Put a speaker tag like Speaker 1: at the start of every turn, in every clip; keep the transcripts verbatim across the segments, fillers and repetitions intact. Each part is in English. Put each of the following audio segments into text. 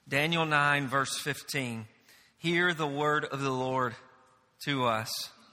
Speaker 1: Daniel nine, verse fifteen. Hear the word of the Lord to us.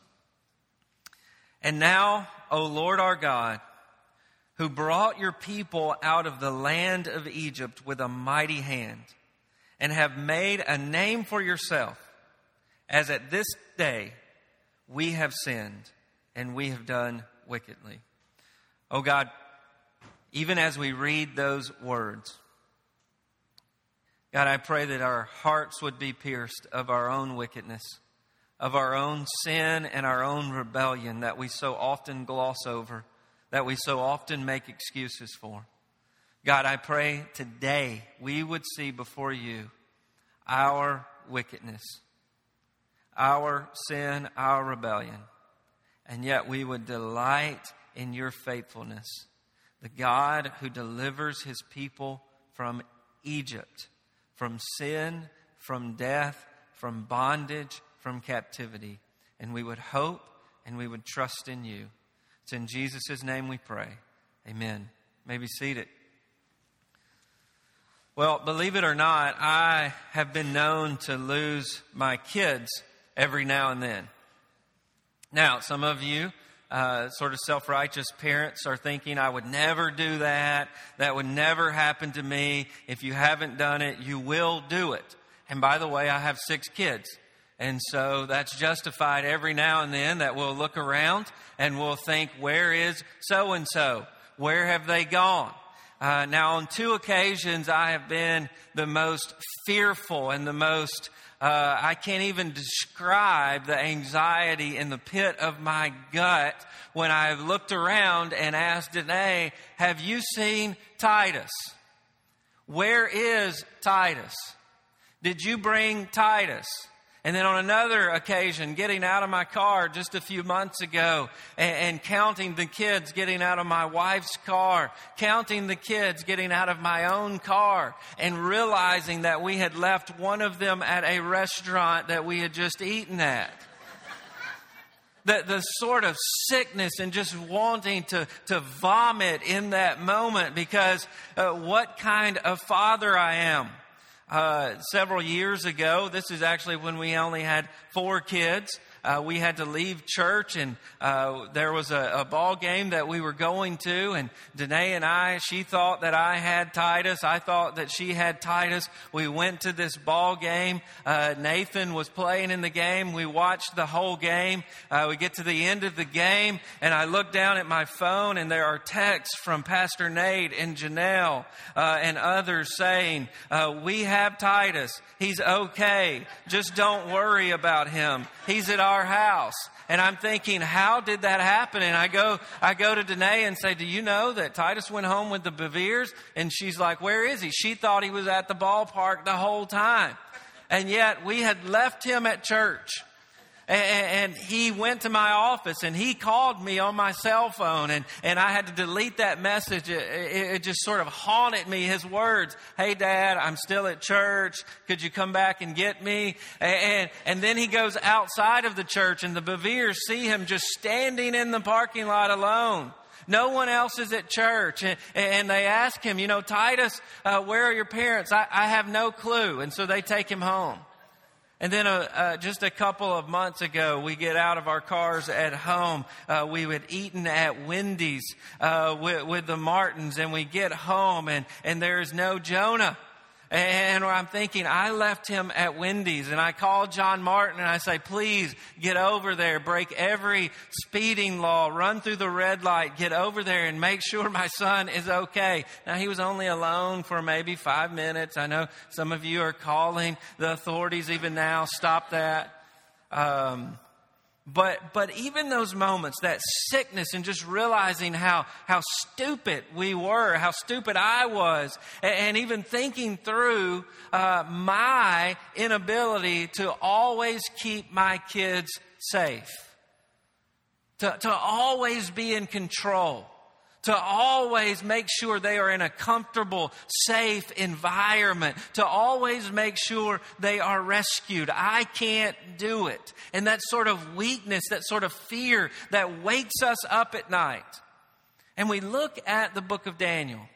Speaker 1: And now, O Lord our God, who brought your people out of the land of Egypt with a mighty hand, and have made a name for yourself, as at this day we have sinned and we have done wickedly. O God, even as we read those words, God, I pray that our hearts would be pierced of our own wickedness, of our own sin and our own rebellion that we so often gloss over, that we so often make excuses for. God, I pray today we would see before you our wickedness, our sin, our rebellion, and yet we would delight in your faithfulness, the God who delivers his people from Egypt, from sin, from death, from bondage, from captivity. And we would hope and we would trust in you. It's in Jesus' name we pray. Amen. You may be seated. Well, believe it or not, I have been known to lose my kids every now and then. Now, some of you Uh, sort of self-righteous parents are thinking, I would never do that. That would never happen to me. If you haven't done it, you will do it. And by the way, I have six kids. And so that's justified every now and then that we'll look around and we'll think, where is so-and-so? Where have they gone? Uh, now, on two occasions, I have been the most fearful and the most Uh, I can't even describe the anxiety in the pit of my gut when I've looked around and asked Danae, have you seen Titus? Where is Titus? Did you bring Titus? And then on another occasion, getting out of my car just a few months ago and, and counting the kids getting out of my wife's car, counting the kids getting out of my own car, and realizing that we had left one of them at a restaurant that we had just eaten at. The, the sort of sickness and just wanting to, to vomit in that moment because uh, what kind of father I am. Uh, several years ago, this is actually when we only had four kids. Uh, we had to leave church, and uh, there was a, a ball game that we were going to, and Danae and I, she thought that I had Titus. I thought that she had Titus. We went to this ball game. Uh, Nathan was playing in the game. We watched the whole game. Uh, we get to the end of the game, and I look down at my phone, and there are texts from Pastor Nate and Janelle uh, and others saying, uh, we have Titus. He's okay. Just don't worry about him. He's at our house. And I'm thinking, how did that happen? And I go, I go to Danae and say, do you know that Titus went home with the Beviers? And she's like, where is he? She thought he was at the ballpark the whole time. And yet we had left him at church. And he went to my office and he called me on my cell phone, and, and I had to delete that message. It, it, it just sort of haunted me, his words. Hey, Dad, I'm still at church. Could you come back and get me? And, and then he goes outside of the church, and the Beviers see him just standing in the parking lot alone. No one else is at church. And, and they ask him, you know, Titus, uh, where are your parents? I, I have no clue. And so they take him home. And then uh, uh, just a couple of months ago, we get out of our cars at home. Uh, we had eaten at Wendy's uh, with, with the Martins, and we get home, and, and there is no Jonah. And I'm thinking, I left him at Wendy's, and I call John Martin and I say, please get over there, break every speeding law, run through the red light, get over there and make sure my son is okay. Now, he was only alone for maybe five minutes. I know some of you are calling the authorities even now. Stop that. Um, But but even those moments, that sickness and just realizing how, how stupid we were, how stupid I was, and, and even thinking through uh, my inability to always keep my kids safe, to, to always be in control, to always make sure they are in a comfortable, safe environment, to always make sure they are rescued. I can't do it. And that sort of weakness, that sort of fear that wakes us up at night. And we look at the book of Daniel,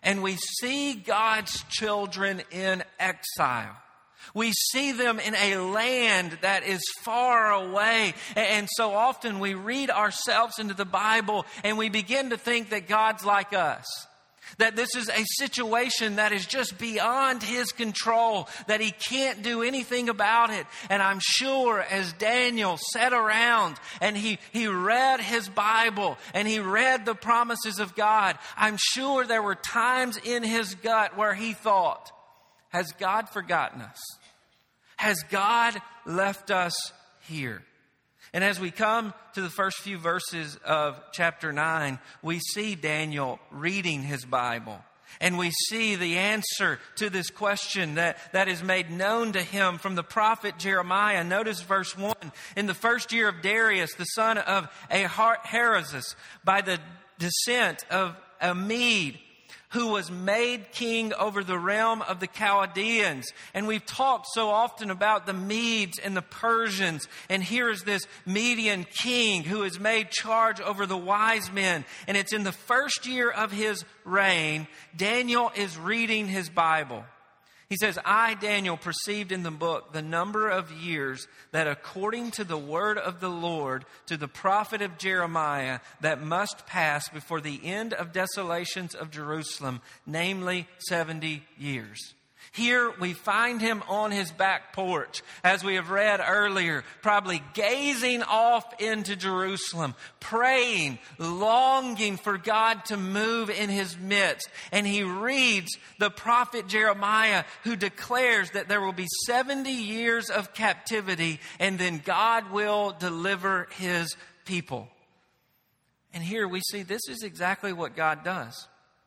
Speaker 1: And we see God's children in exile. We see them in a land that is far away. And so often we read ourselves into the Bible and we begin to think that God's like us. That this is a situation that is just beyond His control, that He can't do anything about it. And I'm sure as Daniel sat around and he, he read his Bible and he read the promises of God, I'm sure there were times in his gut where he thought, has God forgotten us? Has God left us here? And as we come to the first few verses of chapter nine, we see Daniel reading his Bible. And we see the answer to this question that, that is made known to him from the prophet Jeremiah. Notice verse one. In the first year of Darius, the son of Ahasuerus, by the descent of a Mede, who was made king over the realm of the Chaldeans. And we've talked so often about the Medes and the Persians. And here is this Median king who is made charge over the wise men. And it's in the first year of his reign, Daniel is reading his Bible. He says, I, Daniel, perceived in the book the number of years that according to the word of the Lord to the prophet of Jeremiah that must pass before the end of desolations of Jerusalem, namely seventy years. Here we find him on his back porch, as we have read earlier, probably gazing off into Jerusalem, praying, longing for God to move in his midst. And he reads the prophet Jeremiah, who declares that there will be seventy years of captivity and then God will deliver his people. And here we see this is exactly what God does.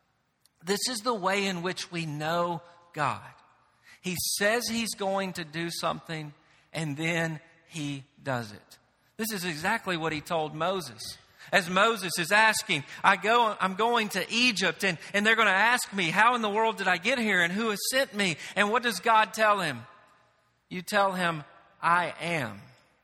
Speaker 1: This is the way in which we know God. He says he's going to do something, and then he does it. This is exactly what he told Moses. As Moses is asking, I go, I'm going to Egypt, and, and they're going to ask me, how in the world did I get here, and who has sent me? And what does God tell him? You tell him, I am.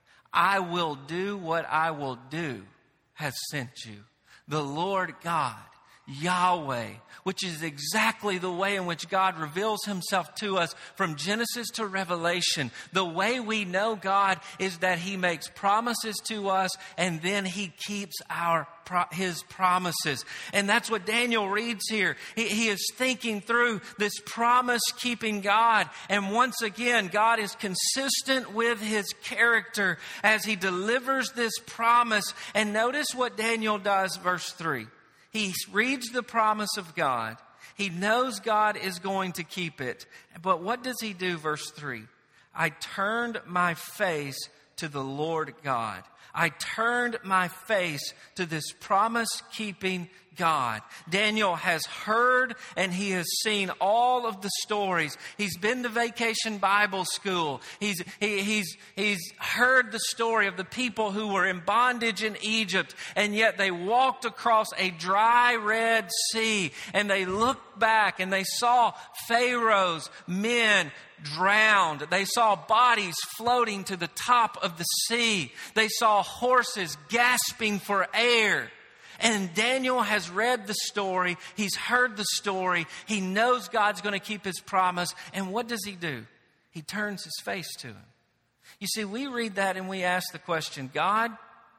Speaker 1: I will do what I will do has sent you. The Lord God, Yahweh, which is exactly the way in which God reveals himself to us from Genesis to Revelation. The way we know God is that he makes promises to us and then he keeps our his promises. And that's what Daniel reads here. He, he is thinking through this promise-keeping God. And once again, God is consistent with his character as he delivers this promise. And notice what Daniel does, verse three. He reads the promise of God. He knows God is going to keep it. But what does he do? Verse three. I turned my face to the Lord God. I turned my face to this promise-keeping God. Daniel has heard and he has seen all of the stories. He's been to Vacation Bible School. He's, he, he's, he's heard the story of the people who were in bondage in Egypt, and yet they walked across a dry Red Sea, and they looked back and they saw Pharaoh's men drowned. They saw bodies floating to the top of the sea. They saw horses gasping for air. And Daniel has read the story. He's heard the story. He knows God's going to keep his promise. And what does he do? He turns his face to him. You see, we read that and we ask the question, God,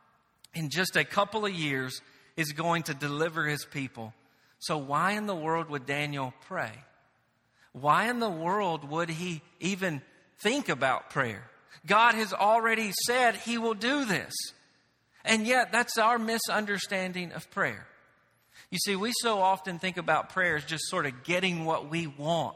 Speaker 1: in just a couple of years, is going to deliver his people. So why in the world would Daniel pray? Why in the world would he even think about prayer? God has already said he will do this. And yet, that's our misunderstanding of prayer. You see, we so often think about prayer as just sort of getting what we want.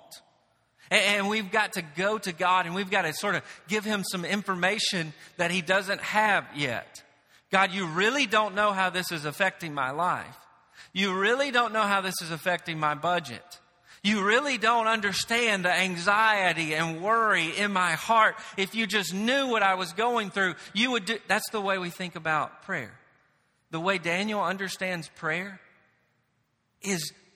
Speaker 1: And we've got to go to God and we've got to sort of give him some information that he doesn't have yet. God, you really don't know how this is affecting my life. You really don't know how this is affecting my budget. You really don't understand the anxiety and worry in my heart. If you just knew what I was going through, you would do. That's the way we think about prayer. The way Daniel understands prayer is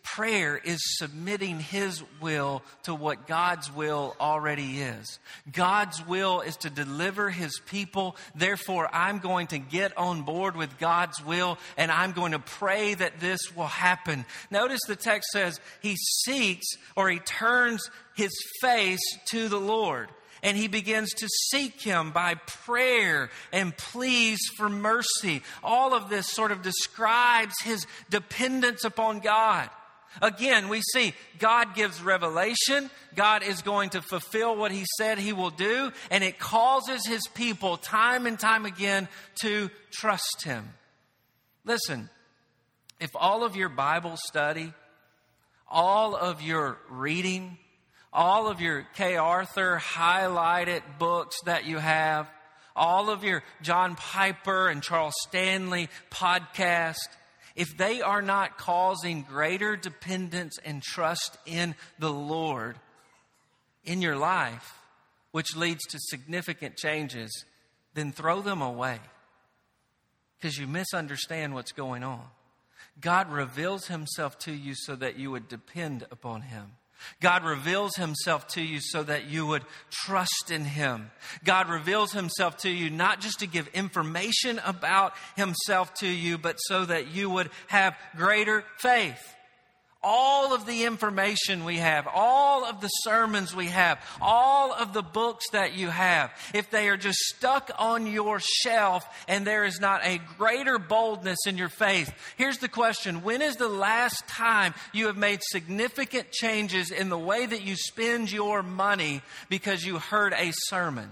Speaker 1: Prayer is submitting His will to what God's will already is. God's will is to deliver His people. Therefore, I'm going to get on board with God's will, and I'm going to pray that this will happen. Notice the text says he seeks, or he turns his face to the Lord. And he begins to seek Him by prayer and pleas for mercy. All of this sort of describes his dependence upon God. Again, we see God gives revelation. God is going to fulfill what He said He will do. And it causes His people time and time again to trust Him. Listen, if all of your Bible study, all of your reading, all of your Kay Arthur highlighted books that you have, all of your John Piper and Charles Stanley podcasts, if they are not causing greater dependence and trust in the Lord in your life, which leads to significant changes, then throw them away because you misunderstand what's going on. God reveals Himself to you so that you would depend upon Him. God reveals Himself to you so that you would trust in Him. God reveals Himself to you not just to give information about Himself to you, but so that you would have greater faith. All of the information we have, all of the sermons we have, all of the books that you have, if they are just stuck on your shelf and there is not a greater boldness in your faith, here's the question. When is the last time you have made significant changes in the way that you spend your money because you heard a sermon?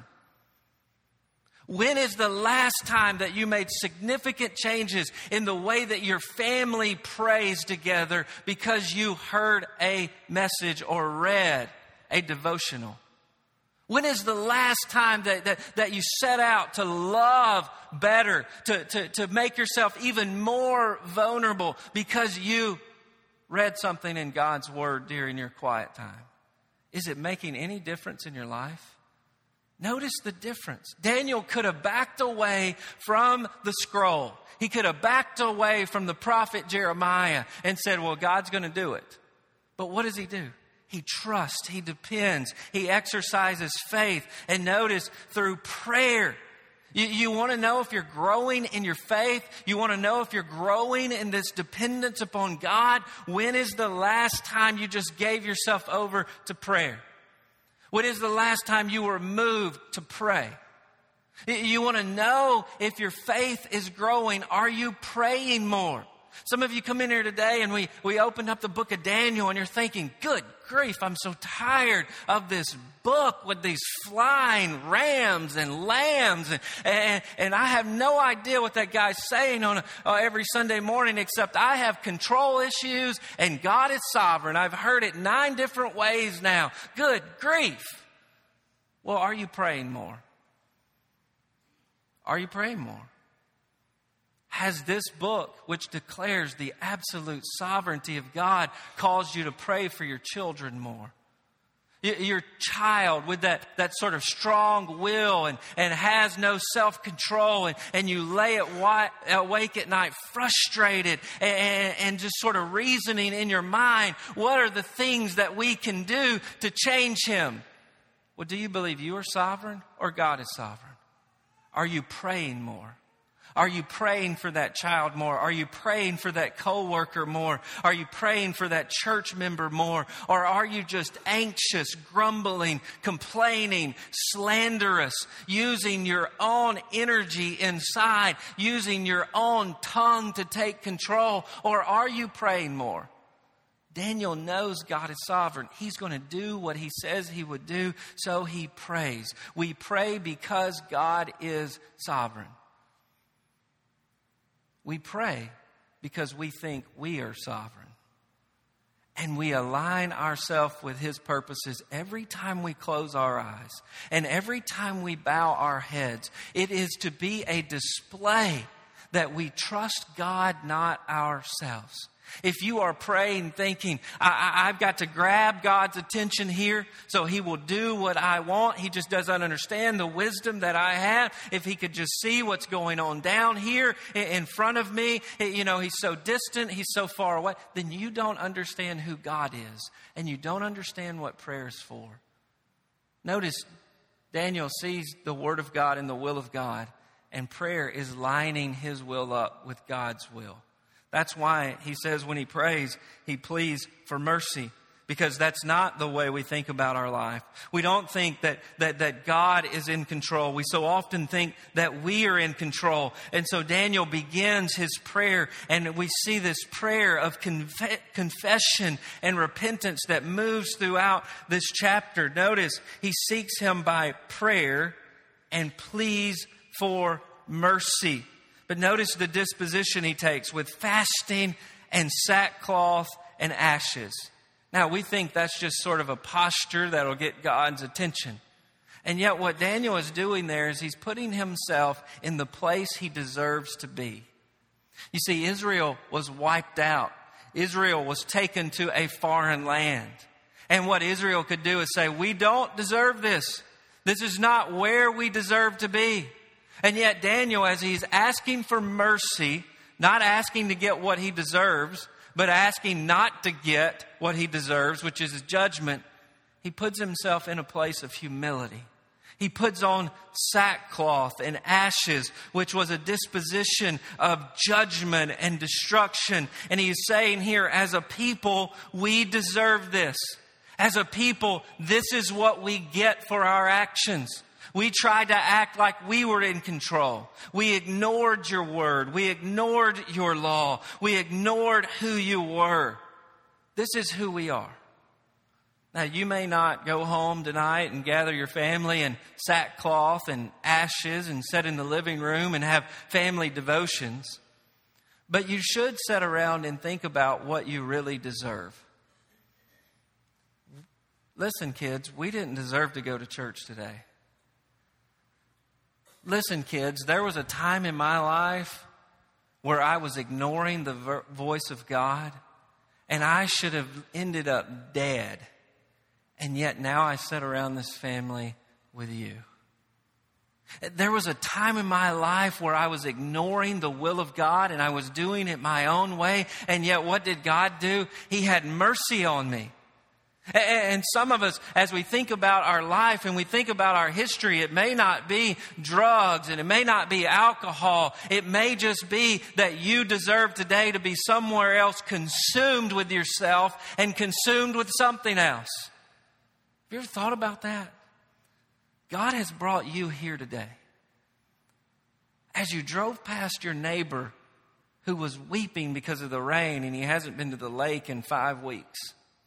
Speaker 1: When is the last time that you made significant changes in the way that your family prays together because you heard a message or read a devotional? When is the last time that, that, that you set out to love better, to, to, to make yourself even more vulnerable because you read something in God's Word during your quiet time? Is it making any difference in your life? Notice the difference. Daniel could have backed away from the scroll. He could have backed away from the prophet Jeremiah and said, well, God's going to do it. But what does he do? He trusts, he depends, he exercises faith. And notice, through prayer, you, you want to know if you're growing in your faith. You want to know if you're growing in this dependence upon God. When is the last time you just gave yourself over to prayer? When is the last time you were moved to pray? You want to know if your faith is growing. Are you praying more? Some of you come in here today and we, we opened up the book of Daniel and you're thinking, good grief, I'm so tired of this book with these flying rams and lambs. And, and, and I have no idea what that guy's saying on a, uh, every Sunday morning, except I have control issues and God is sovereign. I've heard it nine different ways now. Good grief. Well, are you praying more? Are you praying more? Has this book, which declares the absolute sovereignty of God, caused you to pray for your children more? Your child with that, that sort of strong will and, and has no self-control, and, and you lay it wi- awake at night frustrated and, and just sort of reasoning in your mind, what are the things that we can do to change him? Well, do you believe you are sovereign or God is sovereign? Are you praying more? Are you praying for that child more? Are you praying for that coworker more? Are you praying for that church member more? Or are you just anxious, grumbling, complaining, slanderous, using your own energy inside, using your own tongue to take control? Or are you praying more? Daniel knows God is sovereign. He's going to do what he says he would do, so he prays. We pray because God is sovereign. We pray because we think we are sovereign. And we align ourselves with his purposes every time we close our eyes. And every time we bow our heads, it is to be a display that we trust God, not ourselves. If you are praying thinking, I, I, I've got to grab God's attention here so He will do what I want. He just doesn't understand the wisdom that I have. If He could just see what's going on down here in front of me, you know, He's so distant, He's so far away, then you don't understand who God is. And you don't understand what prayer is for. Notice, Daniel sees the Word of God and the will of God. And prayer is lining his will up with God's will. That's why he says when he prays, he pleads for mercy. Because that's not the way we think about our life. We don't think that, that, that God is in control. We so often think that we are in control. And so Daniel begins his prayer, and we see this prayer of conf- confession and repentance that moves throughout this chapter. Notice, he seeks him by prayer and pleads for mercy. But notice the disposition he takes with fasting and sackcloth and ashes. Now, we think that's just sort of a posture that'll get God's attention. And yet what Daniel is doing there is he's putting himself in the place he deserves to be. You see, Israel was wiped out. Israel was taken to a foreign land. And what Israel could do is say, we don't deserve this. This is not where we deserve to be. And yet Daniel, as he's asking for mercy, not asking to get what he deserves, but asking not to get what he deserves, which is his judgment, he puts himself in a place of humility. He puts on sackcloth and ashes, which was a disposition of judgment and destruction. And he's saying here, as a people, we deserve this. As a people, this is what we get for our actions. We tried to act like we were in control. We ignored your word. We ignored your law. We ignored who you were. This is who we are. Now, you may not go home tonight and gather your family in sackcloth and ashes and sit in the living room and have family devotions. But you should sit around and think about what you really deserve. Listen, kids, we didn't deserve to go to church today. Listen, kids, there was a time in my life where I was ignoring the ver- voice of God, and I should have ended up dead. And yet now I sit around this family with you. There was a time in my life where I was ignoring the will of God and I was doing it my own way. And yet what did God do? He had mercy on me. And some of us, as we think about our life and we think about our history, it may not be drugs and it may not be alcohol. It may just be that you deserve today to be somewhere else, consumed with yourself and consumed with something else. Have you ever thought about that? God has brought you here today. As you drove past your neighbor who was weeping because of the rain and he hasn't been to the lake in five weeks.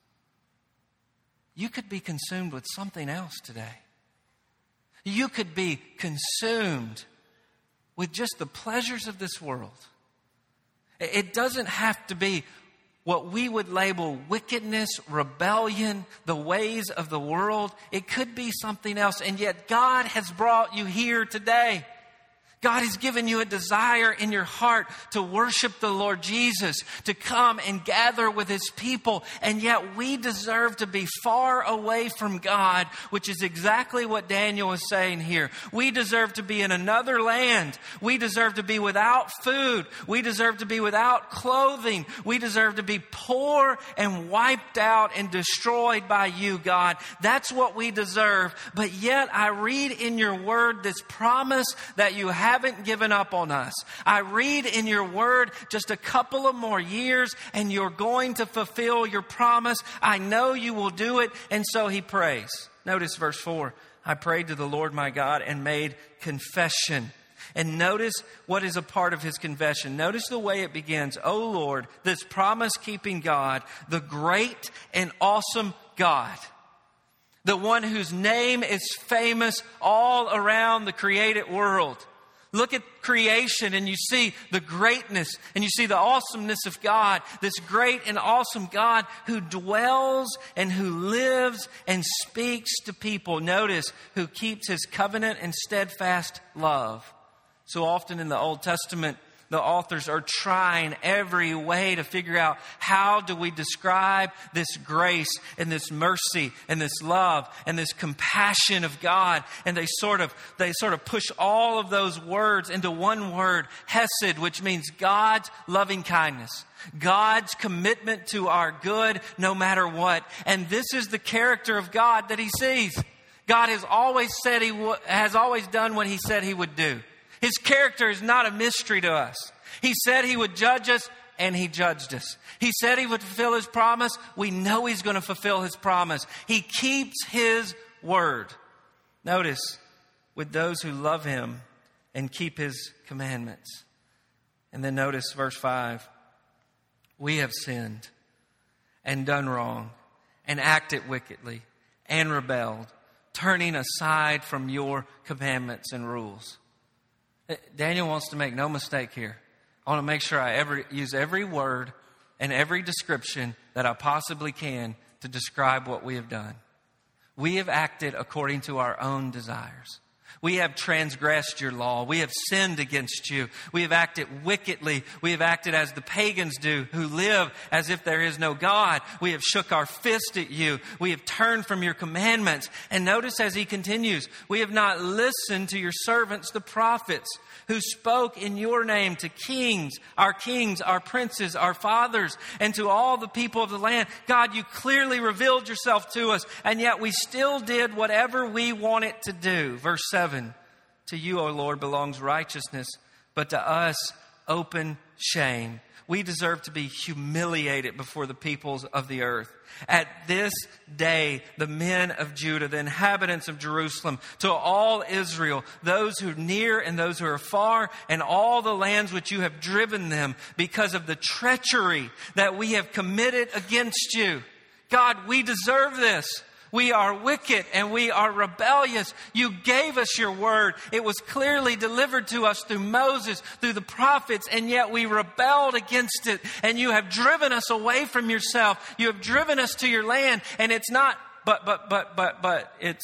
Speaker 1: You could be consumed with something else today. You could be consumed with just the pleasures of this world. It doesn't have to be what we would label wickedness, rebellion, the ways of the world. It could be something else. And yet God has brought you here today. God has given you a desire in your heart to worship the Lord Jesus, to come and gather with His people. And yet we deserve to be far away from God, which is exactly what Daniel is saying here. We deserve to be in another land. We deserve to be without food. We deserve to be without clothing. We deserve to be poor and wiped out and destroyed by you, God. That's what we deserve. But yet I read in your word this promise that you have haven't given up on us. I read in your word just a couple of more years and you're going to fulfill your promise. I know you will do it. And so he prays. Notice verse four. I prayed to the Lord my God and made confession. And notice what is a part of his confession. Notice the way it begins. O Lord, this promise-keeping God, the great and awesome God, the one whose name is famous all around the created world. Look at creation and you see the greatness and you see the awesomeness of God. This great and awesome God who dwells and who lives and speaks to people. Notice, who keeps his covenant and steadfast love. So often in the Old Testament, the authors are trying every way to figure out how do we describe this grace and this mercy and this love and this compassion of God. And they sort of they sort of push all of those words into one word, hesed, which means God's loving kindness. God's commitment to our good no matter what. And this is the character of God that he sees. God has always said he w- has always done what he said he would do. His character is not a mystery to us. He said he would judge us, and he judged us. He said he would fulfill his promise. We know he's going to fulfill his promise. He keeps his word. Notice, with those who love him and keep his commandments. And then notice verse five. We have sinned and done wrong and acted wickedly and rebelled, turning aside from your commandments and rules. Daniel wants to make no mistake here. I want to make sure I ever use every word and every description that I possibly can to describe what we have done. We have acted according to our own desires. We have transgressed your law. We have sinned against you. We have acted wickedly. We have acted as the pagans do, who live as if there is no God. We have shook our fist at you. We have turned from your commandments. And notice as he continues, we have not listened to your servants, the prophets, who spoke in your name to kings, our kings, our princes, our fathers, and to all the people of the land. God, you clearly revealed yourself to us, and yet we still did whatever we wanted to do. Verse seven, to you, O Lord, belongs righteousness, but to us, open shame. We deserve to be humiliated before the peoples of the earth. At this day, the men of Judah, the inhabitants of Jerusalem, to all Israel, those who are near and those who are far, and all the lands which you have driven them, because of the treachery that we have committed against you. God, we deserve this. We are wicked and we are rebellious. You gave us your word. It was clearly delivered to us through Moses, through the prophets, and yet we rebelled against it. And you have driven us away from yourself. You have driven us to your land. And it's not, but, but, but, but, but, it's,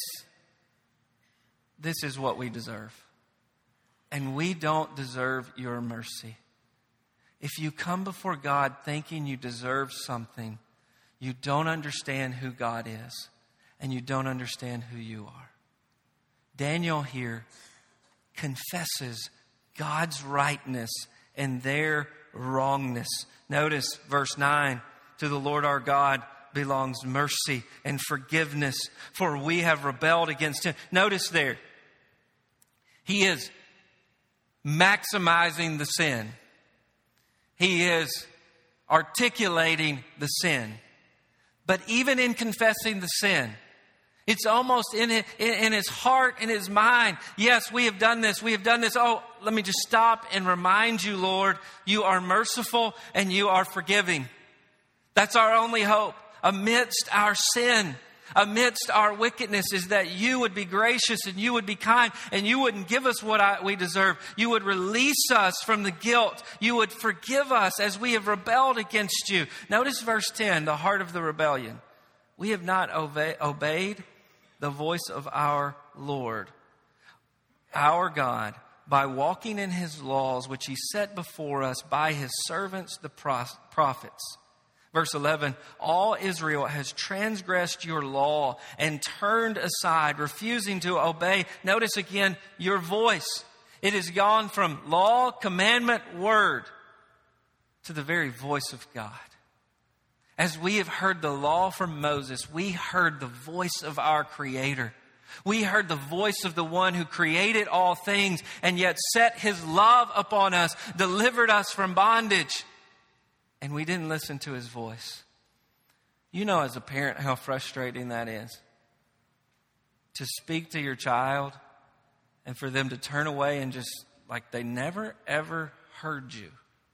Speaker 1: this is what we deserve. And we don't deserve your mercy. If you come before God thinking you deserve something, you don't understand who God is. And you don't understand who you are. Daniel here confesses God's rightness and their wrongness. Notice verse nine, to the Lord our God belongs mercy and forgiveness, for we have rebelled against him. Notice there, he is maximizing the sin. He is articulating the sin. But even in confessing the sin, it's almost in his, in his heart, in his mind. Yes, we have done this. We have done this. Oh, let me just stop and remind you, Lord, you are merciful and you are forgiving. That's our only hope amidst our sin, amidst our wickedness, is that you would be gracious and you would be kind and you wouldn't give us what I, we deserve. You would release us from the guilt. You would forgive us as we have rebelled against you. Notice verse ten, the heart of the rebellion. We have not obey, obeyed the voice of our Lord, our God, by walking in his laws, which he set before us by his servants, the prophets. Verse eleven, all Israel has transgressed your law and turned aside, refusing to obey. Notice again, your voice. It has gone from law, commandment, word, to the very voice of God. As we have heard the law from Moses, we heard the voice of our Creator. We heard the voice of the one who created all things and yet set his love upon us, delivered us from bondage. And we didn't listen to his voice. You know as a parent how frustrating that is. To speak to your child and for them to turn away and just like they never ever heard you.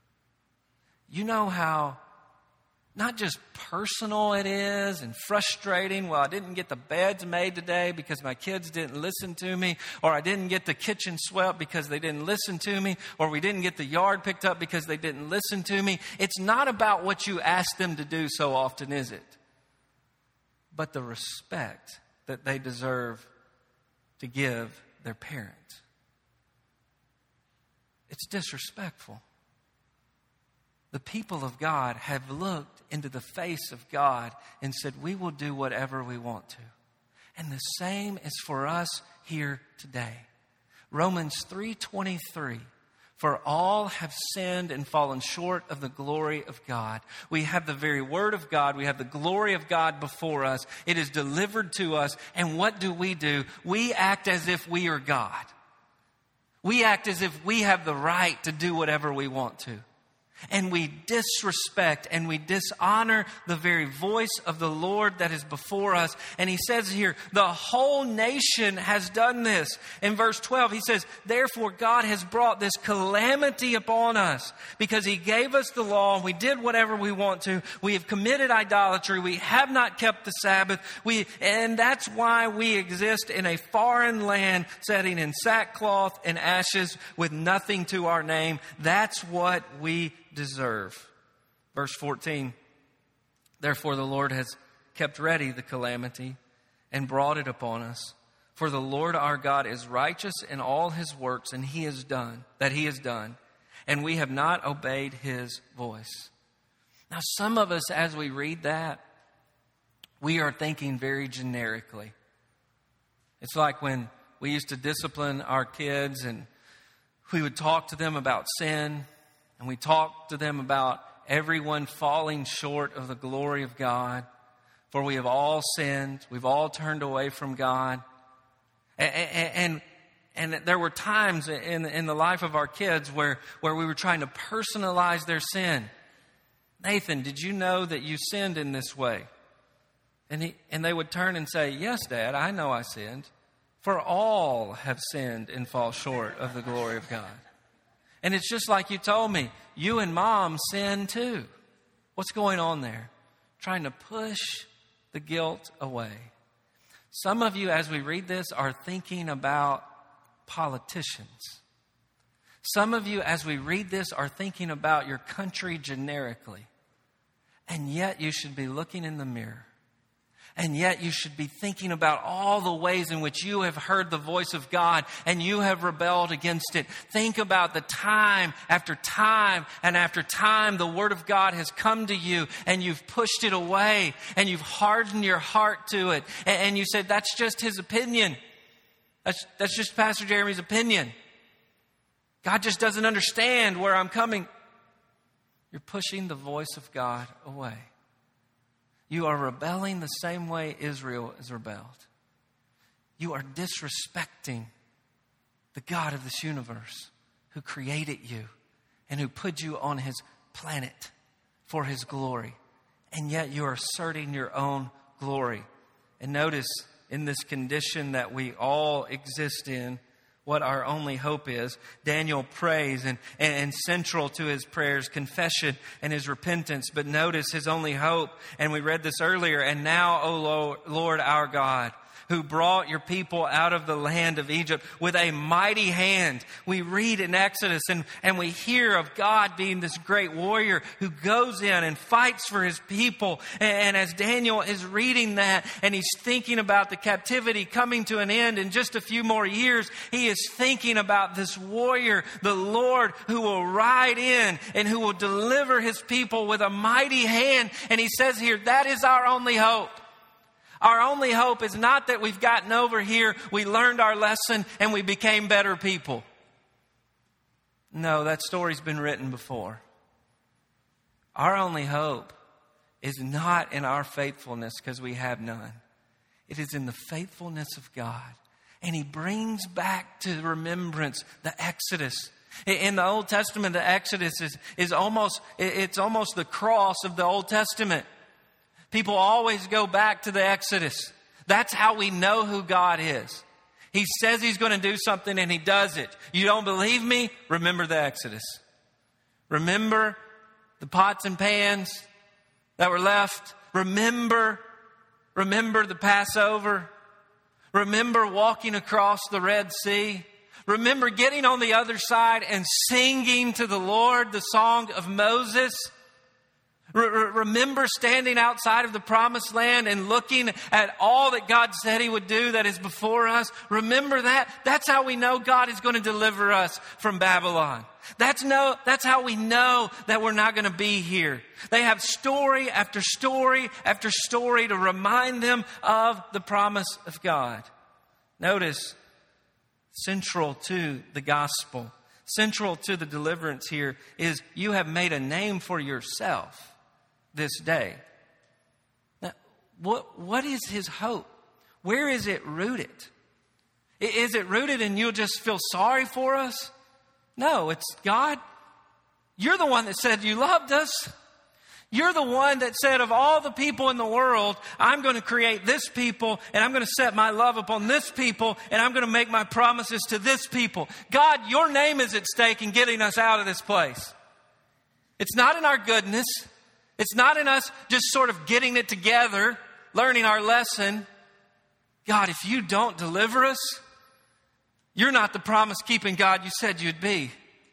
Speaker 1: You know how not just personal it is and frustrating. Well, I didn't get the beds made today because my kids didn't listen to me. Or I didn't get the kitchen swept because they didn't listen to me. Or we didn't get the yard picked up because they didn't listen to me. It's not about what you ask them to do so often, is it? But the respect that they deserve to give their parent. It's disrespectful. the people of God have looked into the face of God and said, we will do whatever we want to. And the same is for us here today. Romans three twenty-three, for all have sinned and fallen short of the glory of God. We have the very word of God. We have the glory of God before us. It is delivered to us. And what do we do? We act as if we are God. We act as if we have the right to do whatever we want to. And we disrespect and we dishonor the very voice of the Lord that is before us. And he says here, the whole nation has done this. In verse twelve, he says, therefore God has brought this calamity upon us because he gave us the law and we did whatever we want to. We have committed idolatry. We have not kept the Sabbath. We, and that's why we exist in a foreign land, sitting in sackcloth and ashes with nothing to our name. That's what we deserve. Verse fourteen, therefore the Lord has kept ready the calamity and brought it upon us. For the Lord our God is righteous in all his works and he has done, that he has done, and we have not obeyed his voice. Now some of us, as we read that, we are thinking very generically. It's like when we used to discipline our kids and we would talk to them about sin. And we talk to them about everyone falling short of the glory of God. For we have all sinned. We've all turned away from God. And, and, and there were times in, in the life of our kids where, where we were trying to personalize their sin. Nathan, did you know that you sinned in this way? And, he, and they would turn and say, yes, Dad, I know I sinned. For all have sinned and fall short of the glory of God. And it's just like you told me, you and Mom sin too. What's going on there? Trying to push the guilt away. Some of you, as we read this, are thinking about politicians. Some of you, as we read this, are thinking about your country generically. And yet you should be looking in the mirror. And yet you should be thinking about all the ways in which you have heard the voice of God and you have rebelled against it. Think about the time after time and after time the Word of God has come to you and you've pushed it away and you've hardened your heart to it. And you said, that's just his opinion. That's, that's just Pastor Jeremy's opinion. God just doesn't understand where I'm coming. You're pushing the voice of God away. You are rebelling the same way Israel is rebelled. You are disrespecting the God of this universe who created you and who put you on his planet for his glory. And yet you are asserting your own glory. And notice in this condition that we all exist in, what our only hope is. Daniel prays and, and, and central to his prayers, confession and his repentance. But notice his only hope, and we read this earlier, and now, O Lord our God, who brought your people out of the land of Egypt with a mighty hand. We read in Exodus and, and we hear of God being this great warrior who goes in and fights for his people. And, and as Daniel is reading that and he's thinking about the captivity coming to an end in just a few more years, he is thinking about this warrior, the Lord, who will ride in and who will deliver his people with a mighty hand. And he says here, that is our only hope. Our only hope is not that we've gotten over here, we learned our lesson, and we became better people. No, that story's been written before. Our only hope is not in our faithfulness, because we have none. It is in the faithfulness of God. And he brings back to remembrance the Exodus. In the Old Testament, the Exodus is, is almost, it's almost the cross of the Old Testament. People always go back to the Exodus. That's how we know who God is. He says he's going to do something and he does it. You don't believe me? Remember the Exodus. Remember the pots and pans that were left. Remember, remember the Passover. Remember walking across the Red Sea. Remember getting on the other side and singing to the Lord the song of Moses. Re- remember standing outside of the promised land and looking at all that God said He would do that is before us. Remember that. That's how we know God is going to deliver us from Babylon. That's no, that's how we know that we're not going to be here. They have story after story after story to remind them of the promise of God. Notice, central to the gospel, central to the deliverance here is you have made a name for yourself this day. Now, what, what is His hope? Where is it rooted? Is it rooted in you'll just feel sorry for us? No, it's God. You're the one that said you loved us. You're the one that said of all the people in the world, I'm going to create this people and I'm going to set my love upon this people and I'm going to make my promises to this people. God, your name is at stake in getting us out of this place. It's not in our goodness. It's not in us just sort of getting it together, learning our lesson. God, if you don't deliver us, you're not the promise-keeping God you said you'd be.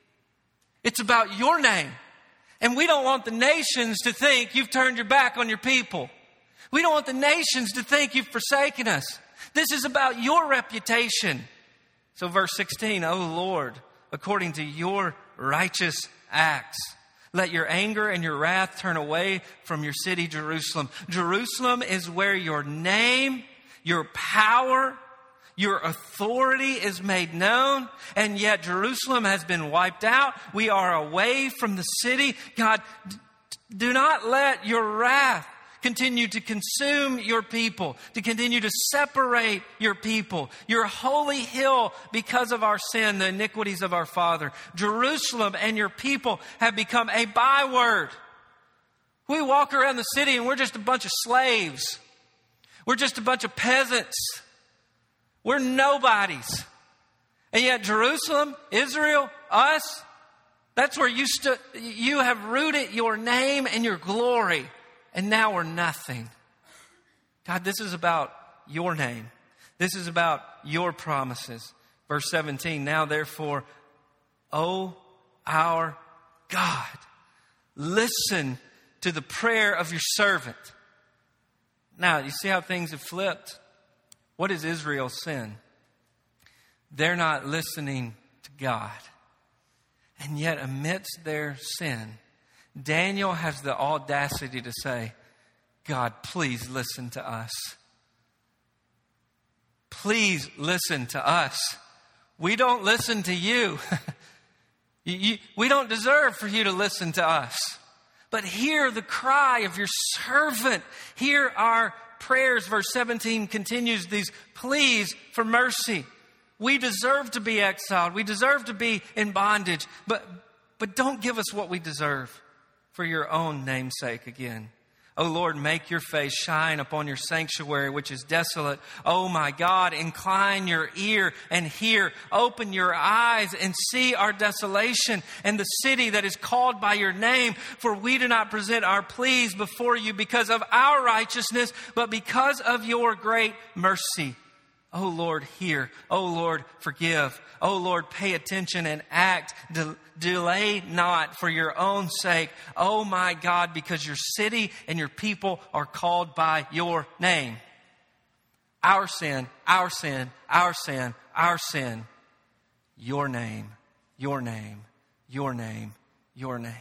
Speaker 1: It's about your name. And we don't want the nations to think you've turned your back on your people. We don't want the nations to think you've forsaken us. This is about your reputation. So verse sixteen, O Lord, according to your righteous acts, let your anger and your wrath turn away from your city, Jerusalem. Jerusalem is where your name, your power, your authority is made known, and yet Jerusalem has been wiped out. We are away from the city. God, do not let your wrath continue to consume your people, to continue to separate your people, your holy hill, because of our sin, the iniquities of our father. Jerusalem and your people have become a byword. We walk around the city and we're just a bunch of slaves. We're just a bunch of peasants. We're nobodies. And yet Jerusalem, Israel, us, that's where you stu- you have rooted your name and your glory. And now we're nothing. God, this is about your name. This is about your promises. Verse seventeen, now therefore, O our God, listen to the prayer of your servant. Now, you see how things have flipped? What is Israel's sin? They're not listening to God. And yet amidst their sin, Daniel has the audacity to say, God, please listen to us. Please listen to us. We don't listen to you. you, you we don't deserve for you to listen to us. But hear the cry of your servant. Hear our prayers. Verse seventeen continues these pleas for mercy. We deserve to be exiled. We deserve to be in bondage. But, but don't give us what we deserve for your own name's sake again. O Lord, make your face shine upon your sanctuary, which is desolate. O my God, incline your ear and hear. Open your eyes and see our desolation and the city that is called by your name. For we do not present our pleas before you because of our righteousness, but because of your great mercy. O Lord, hear. O Lord, forgive. O Lord, pay attention and act. De- delay not for your own sake. O my God, because your city and your people are called by your name. Our sin, our sin, our sin, our sin. Your name, your name, your name, your name.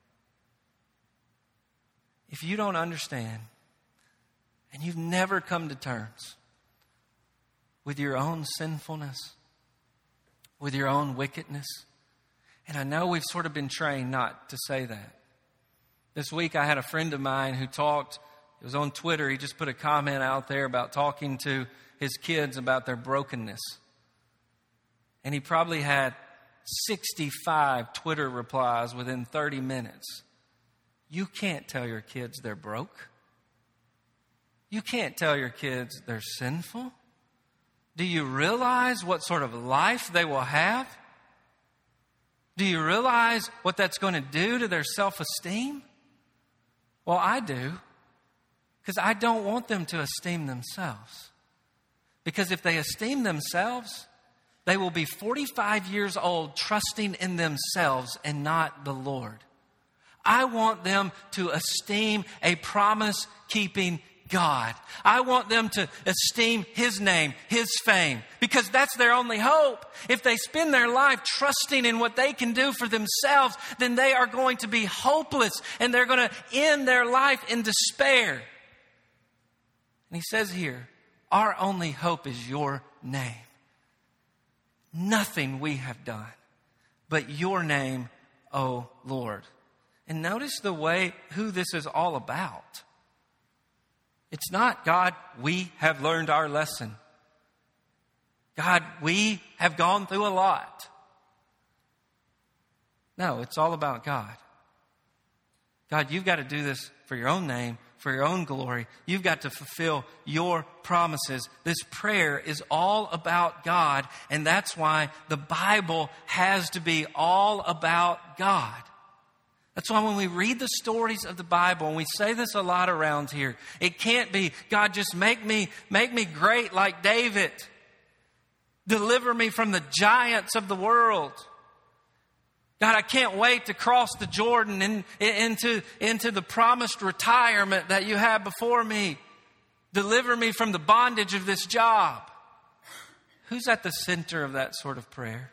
Speaker 1: If you don't understand and you've never come to terms with your own sinfulness, with your own wickedness. And I know we've sort of been trained not to say that. This week I had a friend of mine who talked, it was on Twitter, he just put a comment out there about talking to his kids about their brokenness. And he probably had sixty-five Twitter replies within thirty minutes. You can't tell your kids they're broke. You can't tell your kids they're sinful. Do you realize what sort of life they will have? Do you realize what that's going to do to their self-esteem? Well, I do. Because I don't want them to esteem themselves. Because if they esteem themselves, they will be forty-five years old trusting in themselves and not the Lord. I want them to esteem a promise-keeping God. I want them to esteem His name, His fame, because that's their only hope. If they spend their life trusting in what they can do for themselves, then they are going to be hopeless and they're going to end their life in despair. And He says here, our only hope is your name. Nothing we have done, but your name, O Lord. And notice the way, who this is all about. It's not, God, we have learned our lesson. God, we have gone through a lot. No, it's all about God. God, you've got to do this for your own name, for your own glory. You've got to fulfill your promises. This prayer is all about God, and that's why the Bible has to be all about God. That's why when we read the stories of the Bible, and we say this a lot around here, it can't be, God, just make me, make me great like David. Deliver me from the giants of the world. God, I can't wait to cross the Jordan and into, into the promised retirement that you have before me. Deliver me from the bondage of this job. Who's at the center of that sort of prayer?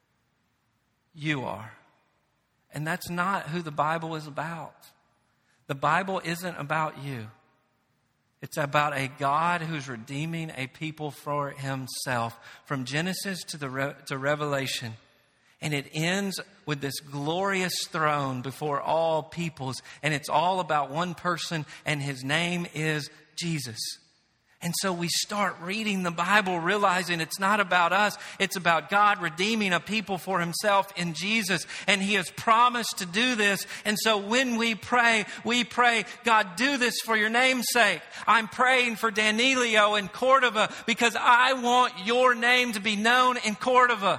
Speaker 1: You are. And that's not who the Bible is about. The Bible isn't about you. It's about a God who's redeeming a people for Himself. From Genesis to the Re- to Revelation. And it ends with this glorious throne before all peoples. And it's all about one person, and His name is Jesus. And so we start reading the Bible realizing it's not about us. It's about God redeeming a people for Himself in Jesus. And He has promised to do this. And so when we pray, we pray, God, do this for your name's sake. I'm praying for Danilio in Cordova because I want your name to be known in Cordova.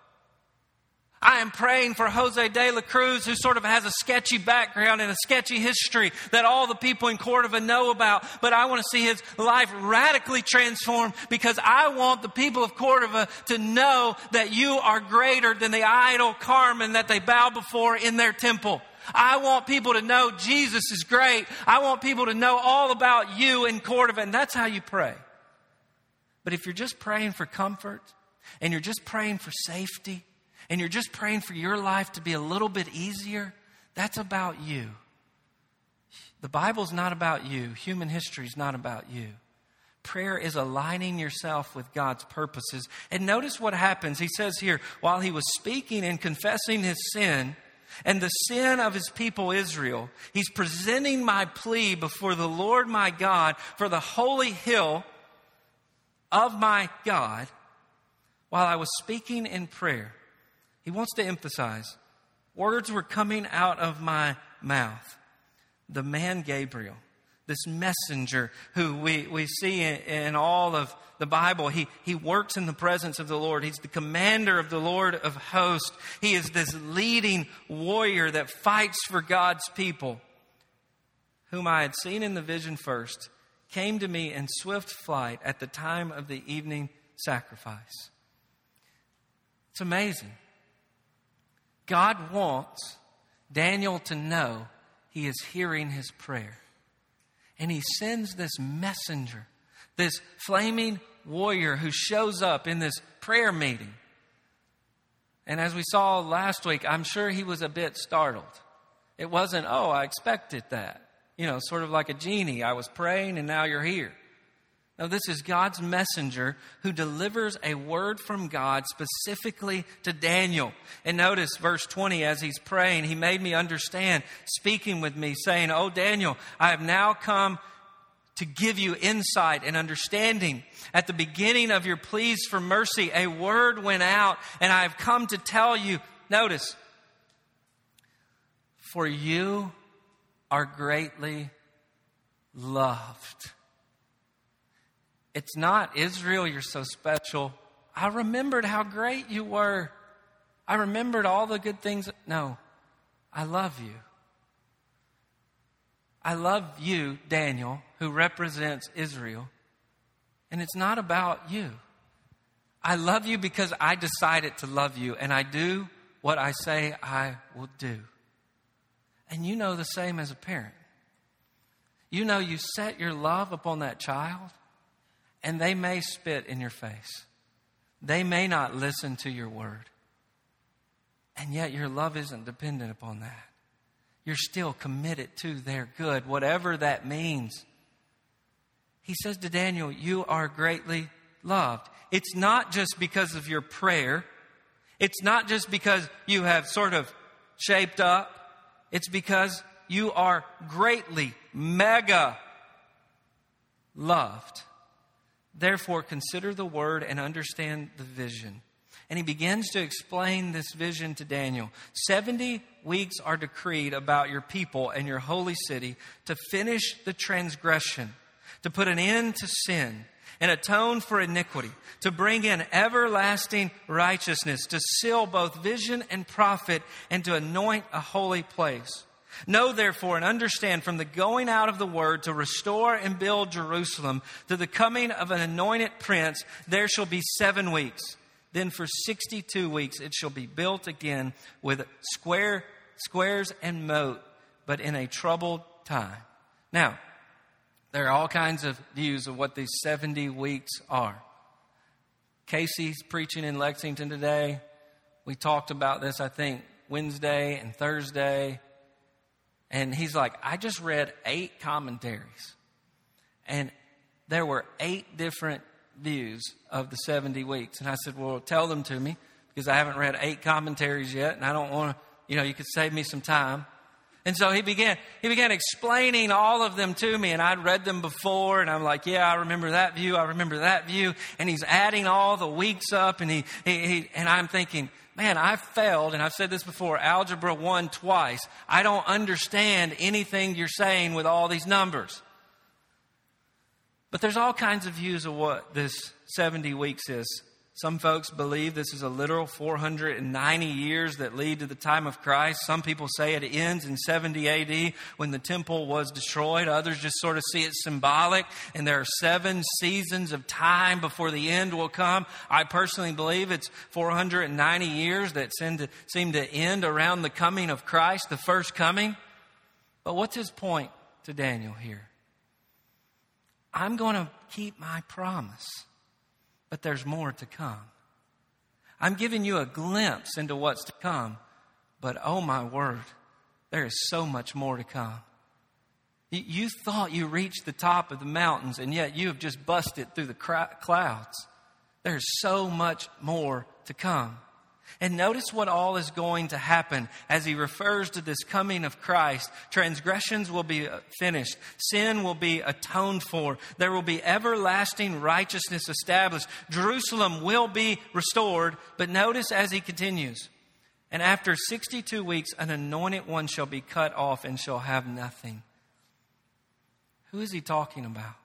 Speaker 1: I am praying for Jose de la Cruz, who sort of has a sketchy background and a sketchy history that all the people in Cordova know about. But I want to see his life radically transformed because I want the people of Cordova to know that you are greater than the idol Carmen that they bow before in their temple. I want people to know Jesus is great. I want people to know all about you in Cordova. And that's how you pray. But if you're just praying for comfort and you're just praying for safety, and you're just praying for your life to be a little bit easier, that's about you. The Bible's not about you. Human history is not about you. Prayer is aligning yourself with God's purposes. And notice what happens. He says here, while he was speaking and confessing his sin and the sin of his people Israel, he's presenting my plea before the Lord my God for the holy hill of my God. While I was speaking in prayer, he wants to emphasize, words were coming out of my mouth. The man Gabriel, this messenger who we, we see in, in all of the Bible, he, he works in the presence of the Lord. He's the commander of the Lord of hosts. He is this leading warrior that fights for God's people, whom I had seen in the vision first, came to me in swift flight at the time of the evening sacrifice. It's amazing. God wants Daniel to know he is hearing his prayer. And he sends this messenger, this flaming warrior who shows up in this prayer meeting. And as we saw last week, I'm sure he was a bit startled. It wasn't, oh, I expected that. You know, sort of like a genie. I was praying and now you're here. No, this is God's messenger who delivers a word from God specifically to Daniel. And notice verse twenty, as he's praying, he made me understand, speaking with me, saying, "Oh, Daniel, I have now come to give you insight and understanding. At the beginning of your pleas for mercy, a word went out, and I have come to tell you," notice, "for you are greatly loved." It's not, "Israel, you're so special. I remembered how great you were. I remembered all the good things." No, I love you. I love you, Daniel, who represents Israel. And it's not about you. I love you because I decided to love you, and I do what I say I will do. And you know the same as a parent. You know you set your love upon that child, and they may spit in your face. They may not listen to your word. And yet your love isn't dependent upon that. You're still committed to their good, whatever that means. He says to Daniel, you are greatly loved. It's not just because of your prayer. It's not just because you have sort of shaped up. It's because you are greatly, mega loved. Therefore, consider the word and understand the vision. And he begins to explain this vision to Daniel. seventy weeks are decreed about your people and your holy city to finish the transgression, to put an end to sin and atone for iniquity, to bring in everlasting righteousness, to seal both vision and prophet, and to anoint a holy place. Know therefore and understand from the going out of the word to restore and build Jerusalem to the coming of an anointed prince, there shall be seven weeks. Then for sixty-two weeks it shall be built again with square squares and moat, but in a troubled time. Now, there are all kinds of views of what these seventy weeks are. Casey's preaching in Lexington today. We talked about this, I think, Wednesday and Thursday. And he's like, I just read eight commentaries. And there were eight different views of the seventy weeks. And I said, well, tell them to me, because I haven't read eight commentaries yet. And I don't want to, you know, you could save me some time. And so he began, he began explaining all of them to me, and I'd read them before, and I'm like, yeah, I remember that view, I remember that view, and he's adding all the weeks up, and he, he, he and I'm thinking, man, I failed, and I've said this before, Algebra one twice. I don't understand anything you're saying with all these numbers. But there's all kinds of views of what this seventy weeks is. Some folks believe this is a literal four hundred ninety years that lead to the time of Christ. Some people say it ends in seventy A D when the temple was destroyed. Others just sort of see it symbolic, and there are seven seasons of time before the end will come. I personally believe it's four hundred ninety years that seem to, seem to end around the coming of Christ, the first coming. But what's his point to Daniel here? I'm going to keep my promise. But there's more to come. I'm giving you a glimpse into what's to come. But oh my word, there is so much more to come. You thought you reached the top of the mountains, and yet you have just busted through the clouds. There's so much more to come. And notice what all is going to happen as he refers to this coming of Christ. Transgressions will be finished. Sin will be atoned for. There will be everlasting righteousness established. Jerusalem will be restored. But notice as he continues, and after sixty-two weeks, an anointed one shall be cut off and shall have nothing. Who is he talking about?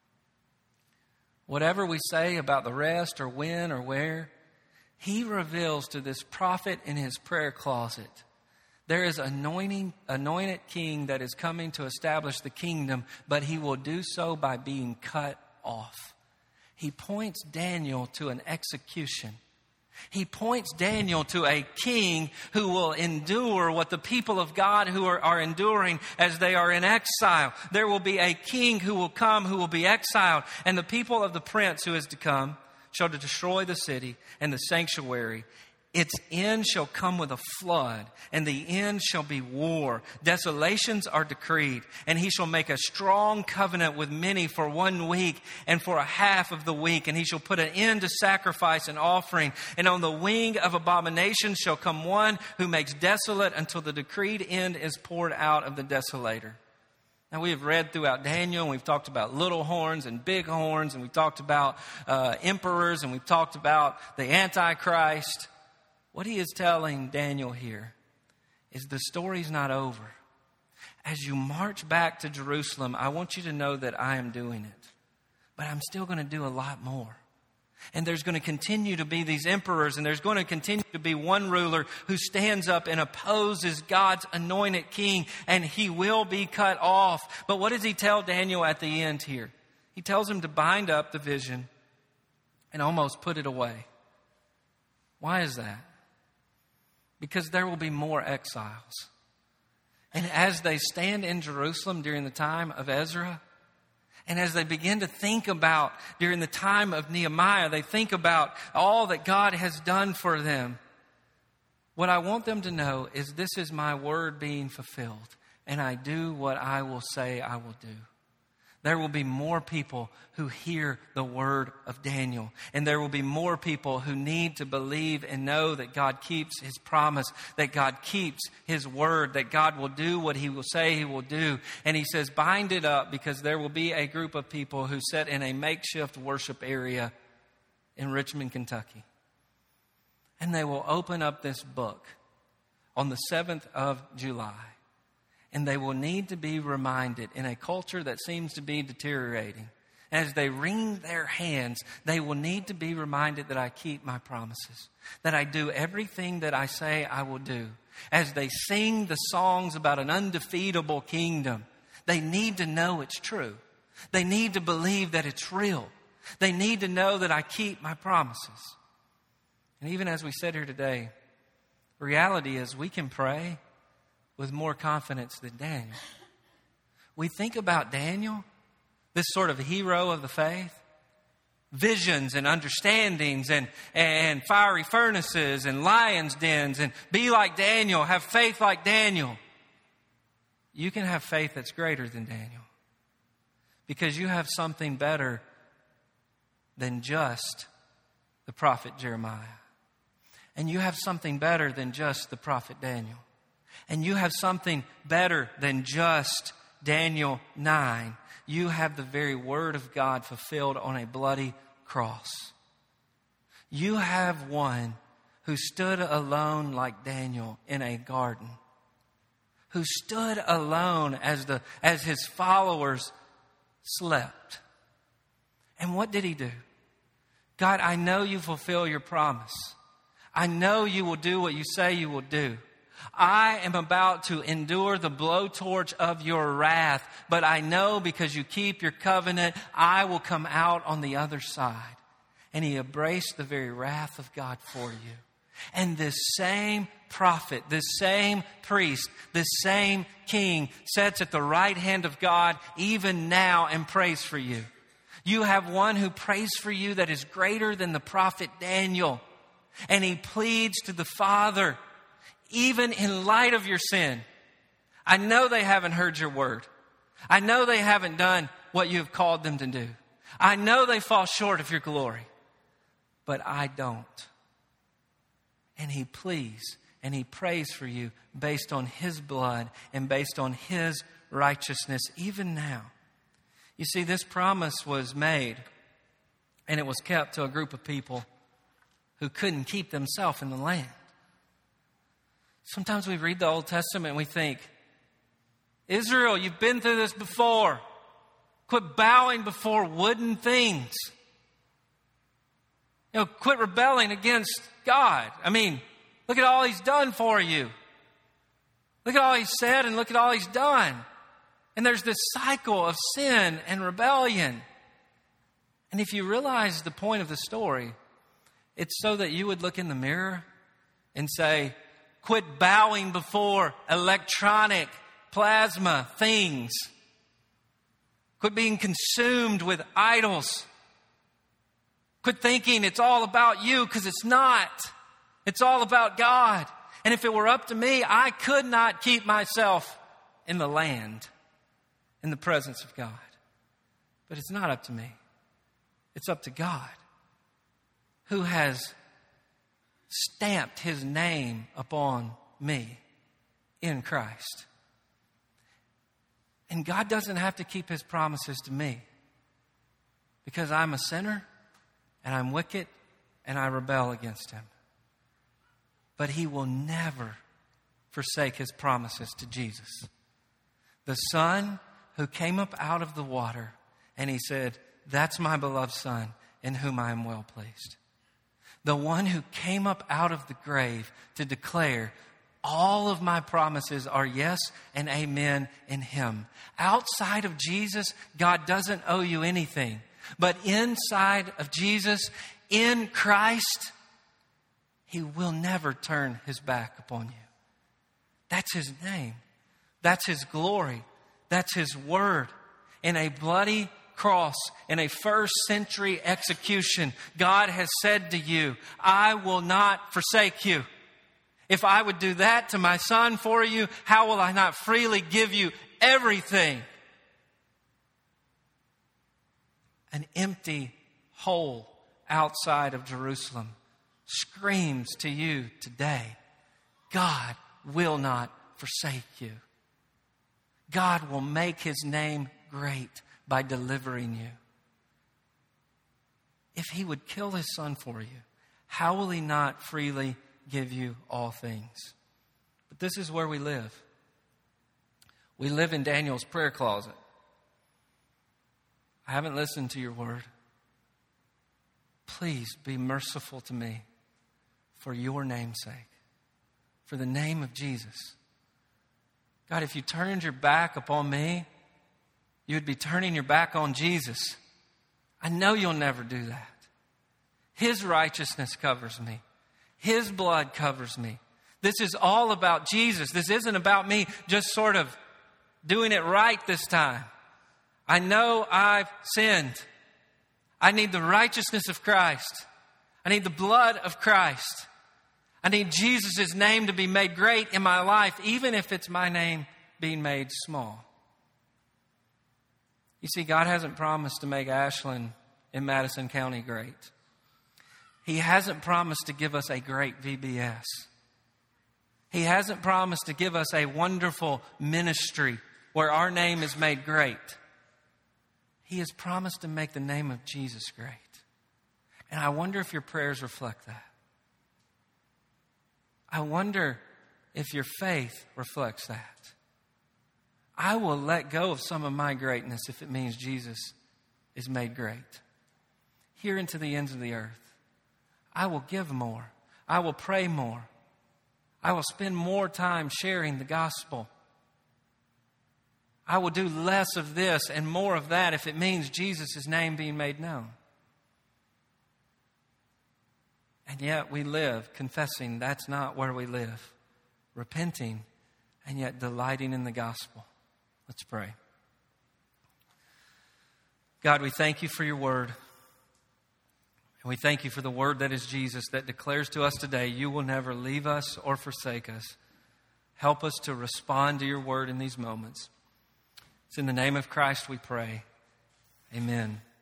Speaker 1: Whatever we say about the rest or when or where, he reveals to this prophet in his prayer closet, there is an anointing, anointed king that is coming to establish the kingdom, but he will do so by being cut off. He points Daniel to an execution. He points Daniel to a king who will endure what the people of God who are, are enduring as they are in exile. There will be a king who will come who will be exiled, and the people of the prince who is to come shall destroy the city and the sanctuary. Its end shall come with a flood, and the end shall be war. Desolations are decreed, and he shall make a strong covenant with many for one week and for a half of the week. And he shall put an end to sacrifice and offering. And on the wing of abomination shall come one who makes desolate until the decreed end is poured out of the desolator. Now, we have read throughout Daniel, and we've talked about little horns and big horns, and we've talked about uh, emperors, and we've talked about the Antichrist. What he is telling Daniel here is the story's not over. As you march back to Jerusalem, I want you to know that I am doing it. But I'm still going to do a lot more. And there's going to continue to be these emperors, and there's going to continue to be one ruler who stands up and opposes God's anointed king, and he will be cut off. But what does he tell Daniel at the end here? He tells him to bind up the vision and almost put it away. Why is that? Because there will be more exiles. And as they stand in Jerusalem during the time of Ezra, and as they begin to think about during the time of Nehemiah, they think about all that God has done for them. What I want them to know is this is my word being fulfilled, and I do what I will say I will do. There will be more people who hear the word of Daniel. And there will be more people who need to believe and know that God keeps His promise, that God keeps His word, that God will do what He will say He will do. And He says, bind it up, because there will be a group of people who sit in a makeshift worship area in Richmond, Kentucky. And they will open up this book on the seventh of July. And they will need to be reminded in a culture that seems to be deteriorating. As they wring their hands, they will need to be reminded that I keep my promises, that I do everything that I say I will do. As they sing the songs about an undefeatable kingdom, they need to know it's true. They need to believe that it's real. They need to know that I keep my promises. And even as we sit here today, reality is we can pray with more confidence than Daniel. We think about Daniel, this sort of hero of the faith, visions and understandings and, and fiery furnaces and lions' dens, and be like Daniel, have faith like Daniel. You can have faith that's greater than Daniel, because you have something better than just the prophet Jeremiah. And you have something better than just the prophet Daniel. And you have something better than just Daniel nine. You have the very word of God fulfilled on a bloody cross. You have one who stood alone like Daniel in a garden, who stood alone as the as his followers slept. And what did he do? God, I know you fulfill your promise. I know you will do what you say you will do. I am about to endure the blowtorch of your wrath, but I know because you keep your covenant, I will come out on the other side. And he embraced the very wrath of God for you. And this same prophet, this same priest, this same king sits at the right hand of God even now and prays for you. You have one who prays for you that is greater than the prophet Daniel. And he pleads to the Father, even in light of your sin. I know they haven't heard your word. I know they haven't done what you have called them to do. I know they fall short of your glory. But I don't. And he pleads and he prays for you based on his blood and based on his righteousness even now. You see, this promise was made and it was kept to a group of people who couldn't keep themselves in the land. Sometimes we read the Old Testament and we think, Israel, you've been through this before. Quit bowing before wooden things. You know, quit rebelling against God. I mean, look at all he's done for you. Look at all he's said and look at all he's done. And there's this cycle of sin and rebellion. And if you realize the point of the story, it's so that you would look in the mirror and say, quit bowing before electronic plasma things. Quit being consumed with idols. Quit thinking it's all about you, because it's not. It's all about God. And if it were up to me, I could not keep myself in the land, in the presence of God. But it's not up to me. It's up to God, who has stamped his name upon me in Christ. And God doesn't have to keep his promises to me, because I'm a sinner and I'm wicked and I rebel against him. But he will never forsake his promises to Jesus, the Son who came up out of the water and he said, that's my beloved Son in whom I am well pleased. The one who came up out of the grave to declare, all of my promises are yes and amen in him. Outside of Jesus, God doesn't owe you anything. But inside of Jesus, in Christ, he will never turn his back upon you. That's his name. That's His glory. That's His word. In a bloody cross, in a first century execution, God has said to you, I will not forsake you. If I would do that to my Son for you, how will I not freely give you everything? An empty hole outside of Jerusalem screams to you today, God will not forsake you. God will make His name great by delivering you. If He would kill His Son for you, how will He not freely give you all things? But this is where we live. We live in Daniel's prayer closet. I haven't listened to your word. Please be merciful to me for your name's sake, for the name of Jesus. God, if you turned your back upon me, you would be turning your back on Jesus. I know you'll never do that. His righteousness covers me. His blood covers me. This is all about Jesus. This isn't about me just sort of doing it right this time. I know I've sinned. I need the righteousness of Christ. I need the blood of Christ. I need Jesus' name to be made great in my life, even if it's my name being made small. You see, God hasn't promised to make Ashland in Madison County great. He hasn't promised to give us a great V B S. He hasn't promised to give us a wonderful ministry where our name is made great. He has promised to make the name of Jesus great. And I wonder if your prayers reflect that. I wonder if your faith reflects that. I will let go of some of my greatness if it means Jesus is made great. Here and to the ends of the earth. I will give more. I will pray more. I will spend more time sharing the gospel. I will do less of this and more of that if it means Jesus' name being made known. And yet we live confessing that's not where we live. Repenting and yet delighting in the gospel. Let's pray. God, we thank you for your word. And we thank you for the word that is Jesus that declares to us today, you will never leave us or forsake us. Help us to respond to your word in these moments. It's in the name of Christ we pray. Amen.